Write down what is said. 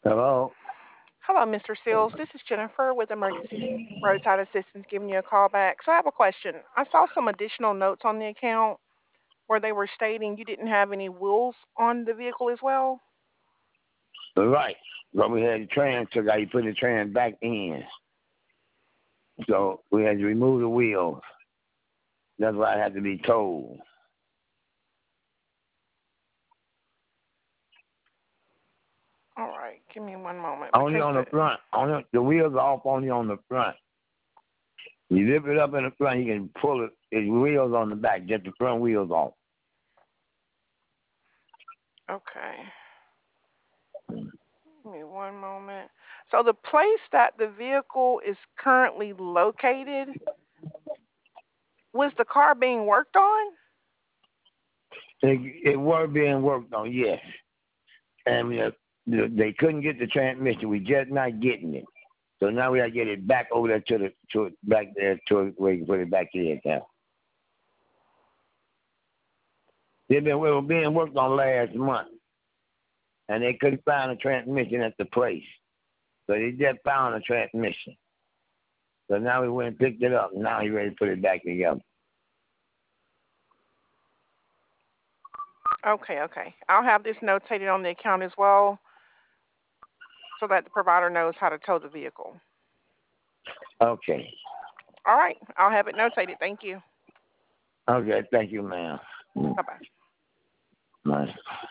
Hello? Hello, Mr. Seals. This is Jennifer with Emergency Roadside Assistance giving you a call back. So I have a question. I saw some additional notes on the account where they were stating you didn't have any wheels on the vehicle as well. Right. So we had the trans took out, you put the trans back in. So we had to remove the wheels. That's why it had to be towed. All right, give me one moment Only because on the front. Only the wheels are off only on the front. You lift it up in the front, you can pull it. It's wheels on the back, just the front wheels off. okay. Give me one moment. So the place that the vehicle is currently located, was the car being worked on? It was being worked on, yes. And they couldn't get the transmission. We just not getting it. So now we got to get it back over there to back there to where you can put it back in now. We were being worked on last month, and they couldn't find a transmission at the place. So they just found a transmission. So now we went and picked it up. Now he's ready to put it back together. Okay. I'll have this notated on the account as well so that the provider knows how to tow the vehicle. Okay. All right, I'll have it notated. Thank you. Okay, thank you, ma'am. Bye-bye. Bye.